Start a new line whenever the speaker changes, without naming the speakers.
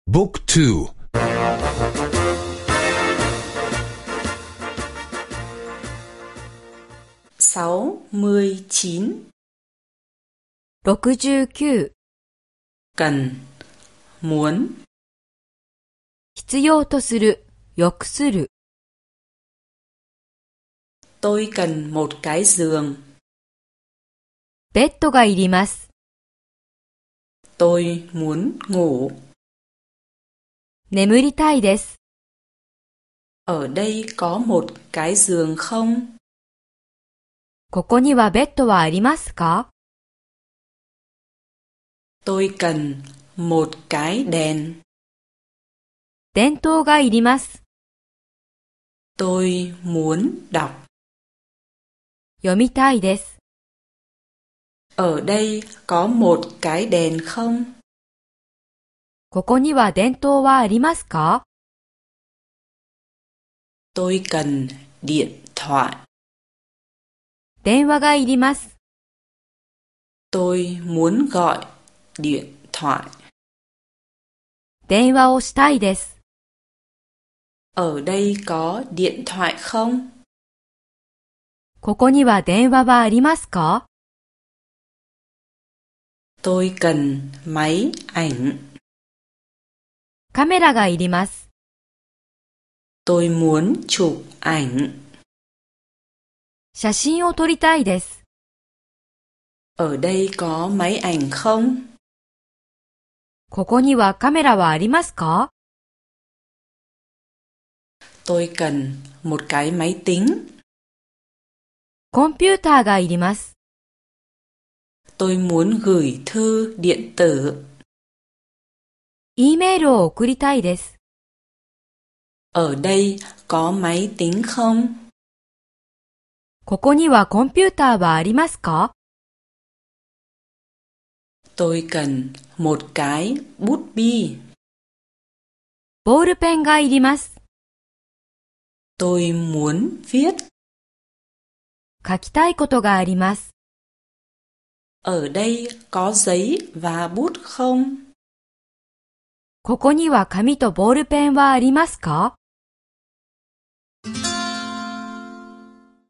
Book 2
69
69
cần muốn
必要とする、欲する。
tôi cần một cái giường
ベッドがいります。
tôi muốn ngủ
眠りたいです。
ở đây có một cái giường không
ここにはベッドはありますか？
tôi cần một cái đèn
電灯がいります。
tôi muốn đọc
読みたいです。
ở đây có một cái đèn không
ここには電灯はありますか？
tôi cần điện thoại
電話がいります。
tôi muốn gọi điện thoại
電話をしたいです。
ở đây có điện thoại không
ここには電話はありますか？
tôi cần máy ảnh
カメラがいります。
tôi muốn chụp ảnh
写真を撮りたいです。
ở đây có máy ảnh không
ここにはカメラはありますか？
tôi cần một cái máy tính
コンピューターがいります。
tôi muốn gửi thư điện tử
E メールを送りたいです。
ở đây có máy tính không
ここにはコンピューターはありますか？
tôi cần một cái bút bi
ボールペンがいります。
tôi muốn viết
書きたいことがあります。
ở đây có giấy và bút không
ここには紙とボールペンはありますか？